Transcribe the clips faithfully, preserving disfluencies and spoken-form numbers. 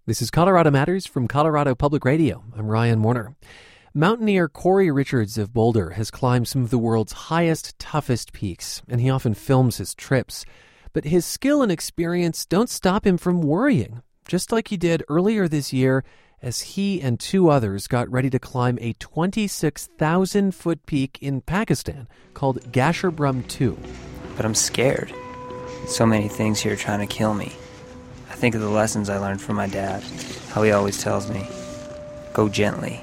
This is Colorado Matters from Colorado Public Radio. I'm Ryan Warner. Mountaineer Corey Richards of Boulder has climbed some of the world's highest, toughest peaks, and he often films his trips. But his skill and experience don't stop him from worrying, just like he did earlier this year as he and two others got ready to climb a twenty-six thousand foot peak in Pakistan called Gasherbrum two. But I'm scared. So many things here trying to kill me. I think of the lessons I learned from my dad, how he always tells me, go gently.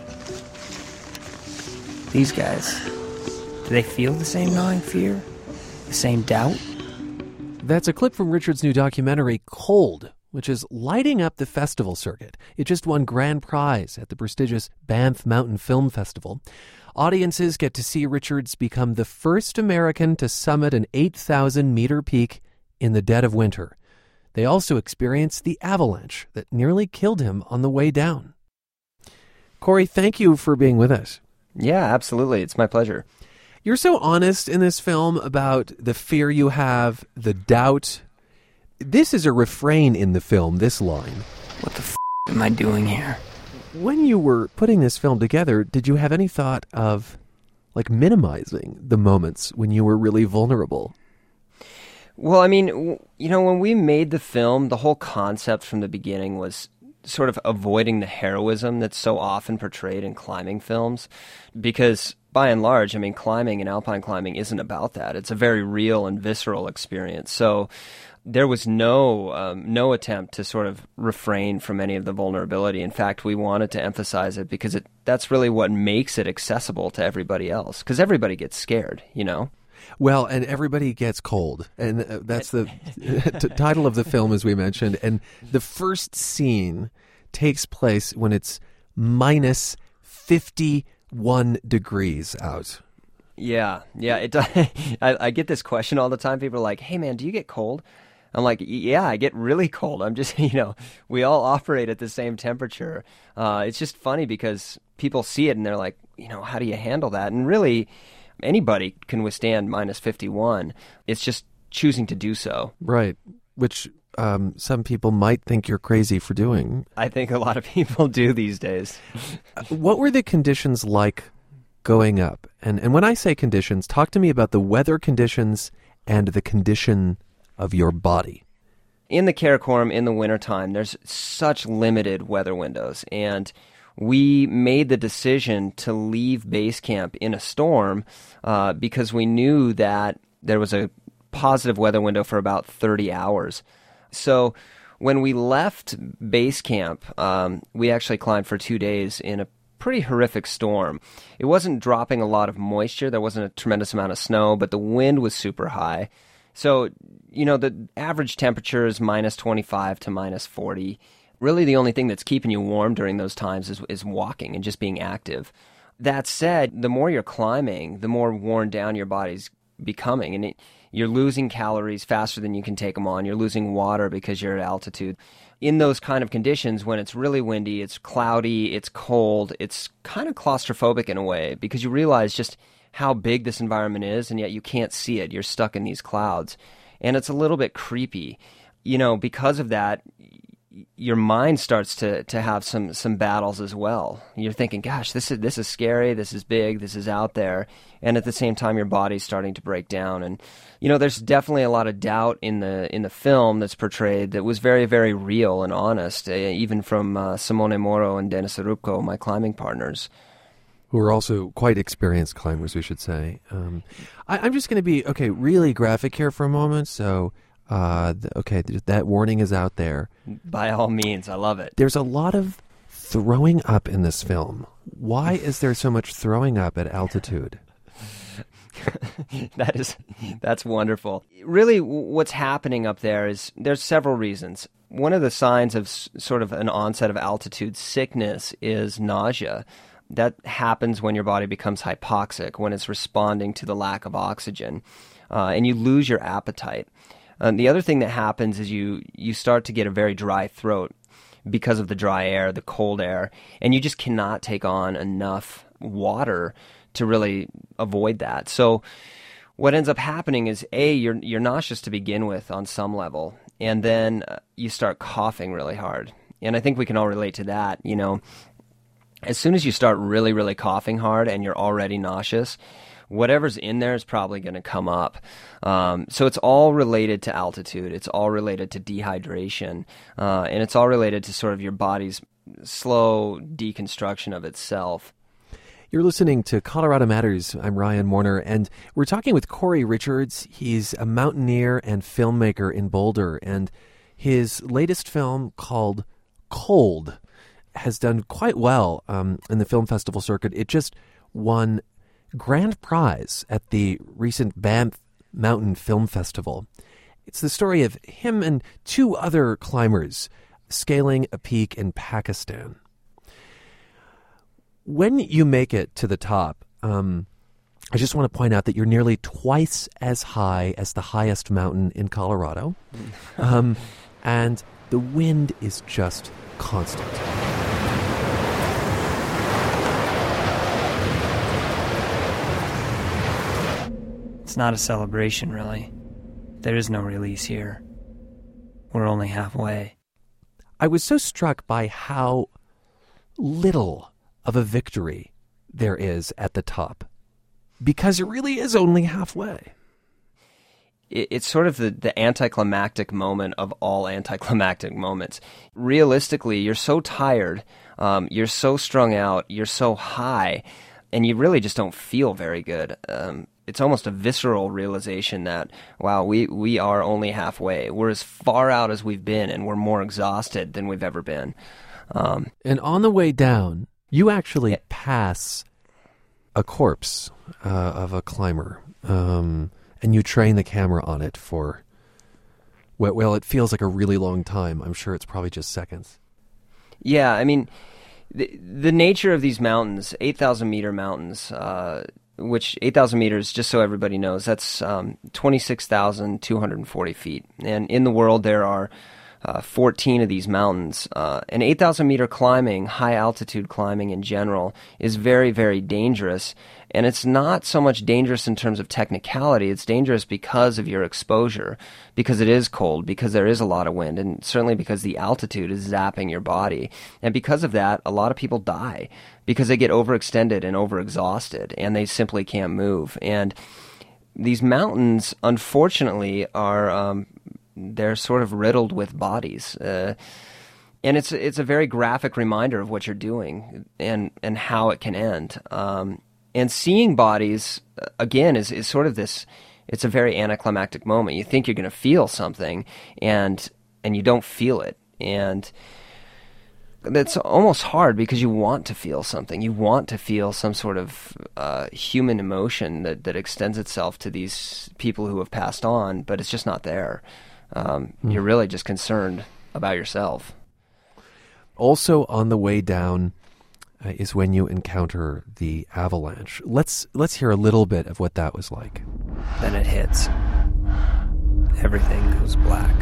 These guys, do they feel the same gnawing fear? The same doubt? That's a clip from Richard's new documentary, Cold, which is lighting up the festival circuit. It just won grand prize at the prestigious Banff Mountain Film Festival. Audiences get to see Richards become the first American to summit an eight thousand meter peak in the dead of winter. They also experience the avalanche that nearly killed him on the way down. Corey, thank you for being with us. Yeah, absolutely. It's my pleasure. You're so honest in this film about the fear you have, the doubt. This is a refrain in the film, this line. What the f*** am I doing here? When you were putting this film together, did you have any thought of, like, minimizing the moments when you were really vulnerable? Well, I mean, you know, when we made the film, the whole concept from the beginning was sort of avoiding the heroism that's so often portrayed in climbing films. Because by and large, I mean, climbing and alpine climbing isn't about that. It's a very real and visceral experience. So there was no um, no attempt to sort of refrain from any of the vulnerability. In fact, we wanted to emphasize it because it that's really what makes it accessible to everybody else. Because everybody gets scared, you know? Well, and everybody gets cold, and that's the t- title of the film, as we mentioned. And the first scene takes place when it's minus fifty-one degrees out. Yeah, yeah. It. I, I get this question all the time. People are like, "Hey, man, do you get cold?" I'm like, "Yeah, I get really cold. I'm just, you know, we all operate at the same temperature." Uh, it's just funny because people see it and they're like, you know, how do you handle that? And really, anybody can withstand minus fifty-one. It's just choosing to do so. Right, which um, some people might think you're crazy for doing. I think a lot of people do these days. What were the conditions like going up? And and when I say conditions, talk to me about the weather conditions and the condition of your body. In the Karakoram, in the wintertime, there's such limited weather windows, and we made the decision to leave base camp in a storm uh, because we knew that there was a positive weather window for about thirty hours. So when we left base camp, um, we actually climbed for two days in a pretty horrific storm. It wasn't dropping a lot of moisture. There wasn't a tremendous amount of snow, but the wind was super high. So, you know, the average temperature is minus twenty-five to minus forty. Really, the only thing that's keeping you warm during those times is, is walking and just being active. That said, the more you're climbing, the more worn down your body's becoming. And it, you're losing calories faster than you can take them on. You're losing water because you're at altitude. In those kind of conditions, when it's really windy, it's cloudy, it's cold, it's kind of claustrophobic in a way because you realize just how big this environment is, and yet you can't see it. You're stuck in these clouds. And it's a little bit creepy. You know, because of that, your mind starts to, to have some, some battles as well. You're thinking, gosh, this is this is scary, this is big, this is out there. And at the same time, your body's starting to break down. And, you know, there's definitely a lot of doubt in the in the film that's portrayed that was very, very real and honest, uh, even from uh, Simone Moro and Denis Arubko, my climbing partners. Who are also quite experienced climbers, we should say. Um, I, I'm just going to be, okay, really graphic here for a moment. So, uh, th- okay, th- that warning is out there. By all means, I love it. There's a lot of throwing up in this film. Why is there so much throwing up at altitude? that is, that's wonderful. Really, what's happening up there is there's several reasons. One of the signs of s- sort of an onset of altitude sickness is nausea. That happens when your body becomes hypoxic, when it's responding to the lack of oxygen, uh, and you lose your appetite. Um, the other thing that happens is you, you start to get a very dry throat because of the dry air, the cold air, and you just cannot take on enough water to really avoid that. So what ends up happening is, A, you're, you're nauseous to begin with on some level, and then uh, you start coughing really hard. And I think we can all relate to that. You know, as soon as you start really, really coughing hard and you're already nauseous, whatever's in there is probably going to come up. Um, so it's all related to altitude. It's all related to dehydration. Uh, and it's all related to sort of your body's slow deconstruction of itself. You're listening to Colorado Matters. I'm Ryan Warner, and we're talking with Corey Richards. He's a mountaineer and filmmaker in Boulder, and his latest film, called Cold, has done quite well um, in the film festival circuit. It just won grand prize at the recent Banff Mountain Film Festival. It's the story of him and two other climbers scaling a peak in Pakistan. When you make it to the top, um, I just want to point out that you're nearly twice as high as the highest mountain in Colorado, um, and the wind is just constant. It's not a celebration, really. There is no release here. We're only halfway. I was so struck by how little of a victory there is at the top, because it really is only halfway. It's sort of the, the anticlimactic moment of all anticlimactic moments. Realistically, you're so tired, um, you're so strung out, you're so high, and you really just don't feel very good. Um, it's almost a visceral realization that, wow, we, we are only halfway. We're as far out as we've been, and we're more exhausted than we've ever been. Um, and on the way down, you actually yeah. pass a corpse uh, of a climber, um, and you train the camera on it for, well, well, it feels like a really long time. I'm sure it's probably just seconds. Yeah, I mean, the, the nature of these mountains, eight thousand meter mountains, uh, which eight thousand meters, just so everybody knows, that's um, twenty-six thousand two hundred forty feet. And in the world, there are Uh, fourteen of these mountains. Uh, and eight thousand meter climbing, high altitude climbing in general, is very, very dangerous. And it's not so much dangerous in terms of technicality, it's dangerous because of your exposure, because it is cold, because there is a lot of wind, and certainly because the altitude is zapping your body. And because of that, a lot of people die because they get overextended and overexhausted, and they simply can't move. And these mountains, unfortunately, are um, they're sort of riddled with bodies. Uh, and it's it's a very graphic reminder of what you're doing and, and how it can end. Um, and seeing bodies, again, is, is sort of this, it's a very anticlimactic moment. You think you're going to feel something, and and you don't feel it. And that's almost hard because you want to feel something. You want to feel some sort of uh, human emotion that, that extends itself to these people who have passed on, but it's just not there. Um, mm. You're really just concerned about yourself. Also on the way down uh, is when you encounter the avalanche. Let's let's hear a little bit of what that was like. Then it hits. Everything goes black.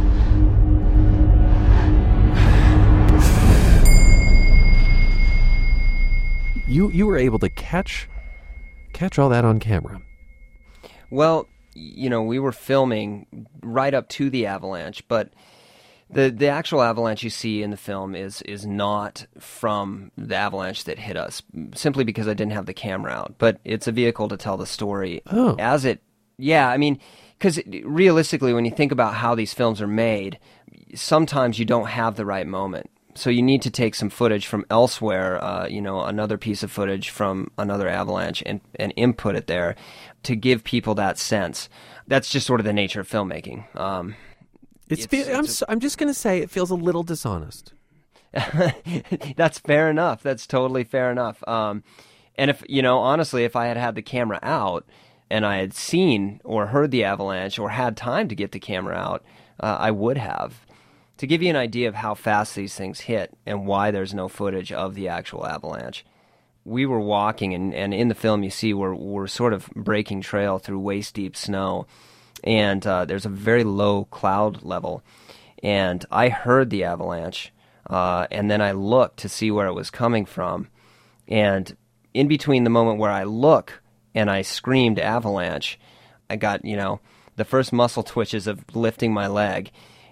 You you were able to catch catch all that on camera. Well, you know, we were filming right up to the avalanche, but the the actual avalanche you see in the film is is not from the avalanche that hit us, simply because I didn't have the camera out. But it's a vehicle to tell the story oh. as it, yeah, I mean, because realistically, when you think about how these films are made, sometimes you don't have the right moment. So you need to take some footage from elsewhere, uh, you know, another piece of footage from another avalanche and, and input it there to give people that sense. That's just sort of the nature of filmmaking. Um, it's, it's, I'm, it's a, I'm just going to say it feels a little dishonest. That's fair enough. That's totally fair enough. Um, and if, you know, honestly, if I had had the camera out and I had seen or heard the avalanche or had time to get the camera out, uh, I would have. To give you an idea of how fast these things hit and why there's no footage of the actual avalanche, we were walking, and, and in the film you see we're, we're sort of breaking trail through waist-deep snow, and uh, there's a very low cloud level. And I heard the avalanche, uh, and then I looked to see where it was coming from. And in between the moment where I look and I screamed avalanche, I got, you know, the first muscle twitches of lifting my leg.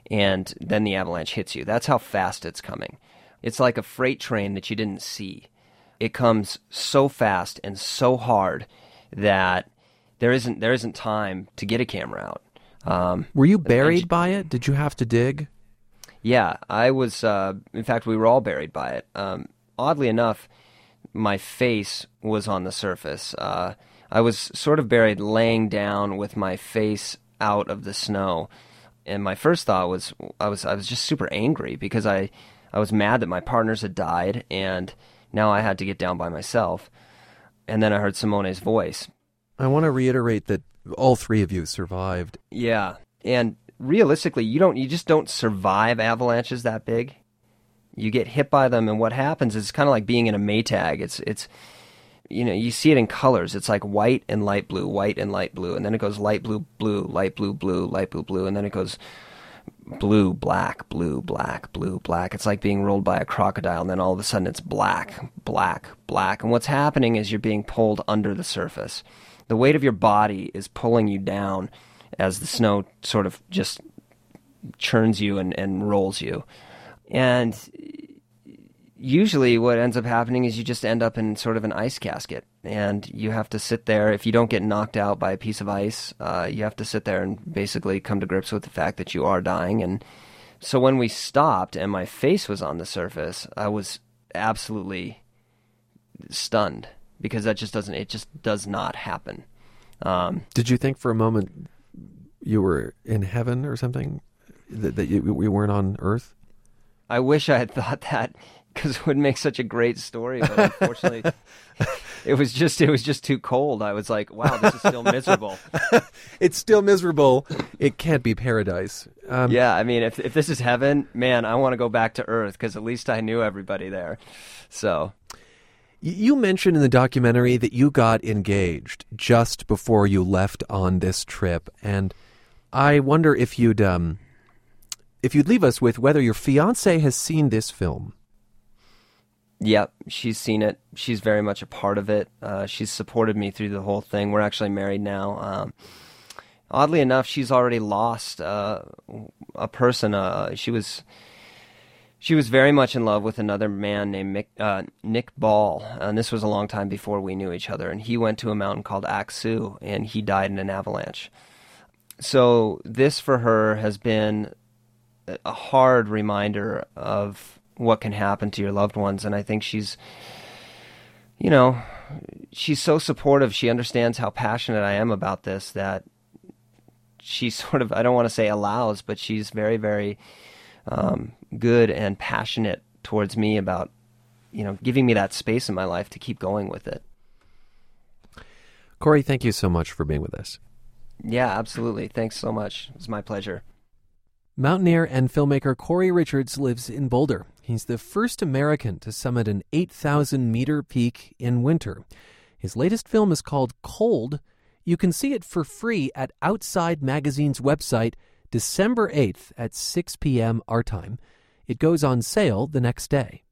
and then the avalanche hits you. That's how fast it's coming. It's like a freight train that you didn't see. It comes so fast and so hard that there isn't there isn't time to get a camera out. Um, Were you buried and, by it? Did you have to dig? Yeah, I was. Uh, in fact, we were all buried by it. Um, oddly enough, my face was on the surface. Uh, I was sort of buried laying down with my face out of the snow. And my first thought was I was I was just super angry because I, I was mad that my partners had died and now I had to get down by myself. And then I heard Simone's voice. I want to reiterate that all three of you survived. Yeah. And realistically, you don't you just don't survive avalanches that big. You get hit by them, and what happens is it's kind of like being in a Maytag. It's it's you know, you see it in colors. It's like white and light blue, white and light blue, and then it goes light blue, blue, light blue, blue, light blue, blue, and then it goes blue, black, blue, black, blue, black. It's like being rolled by a crocodile, and then all of a sudden it's black, black, black. And what's happening is you're being pulled under the surface. The weight of your body is pulling you down as the snow sort of just churns you and, and rolls you. And usually what ends up happening is you just end up in sort of an ice casket, and you have to sit there. If you don't get knocked out by a piece of ice, uh, you have to sit there and basically come to grips with the fact that you are dying. And so when we stopped and my face was on the surface, I was absolutely stunned because that just doesn't, it just does not happen. Um, Did you think for a moment you were in heaven or something, that, that you, we weren't on Earth? I wish I had thought that, because it would make such a great story, but unfortunately, it was just it was just too cold. I was like, wow, this is still miserable. It's still miserable. It can't be paradise. Um, yeah, I mean, if if this is heaven, man, I want to go back to Earth, because at least I knew everybody there. So, you mentioned in the documentary that you got engaged just before you left on this trip, and I wonder if you'd um, if you'd leave us with whether your fiancée has seen this film. Yep, she's seen it. She's very much a part of it. Uh, she's supported me through the whole thing. We're actually married now. Um, oddly enough, she's already lost uh, a person. Uh, she was she was very much in love with another man named Mick, uh, Nick Ball, and this was a long time before we knew each other. And he went to a mountain called Aksu, and he died in an avalanche. So this for her has been a hard reminder of what can happen to your loved ones. And I think she's, you know, she's so supportive. She understands how passionate I am about this, that she sort of, I don't want to say allows, but she's very, very um, good and passionate towards me about, you know, giving me that space in my life to keep going with it. Corey, thank you so much for being with us. Yeah, absolutely. Thanks so much. It's my pleasure. Mountaineer and filmmaker Corey Richards lives in Boulder. He's the first American to summit an eight thousand meter peak in winter. His latest film is called Cold. You can see it for free at Outside Magazine's website December eighth at six p.m. our time. It goes on sale the next day.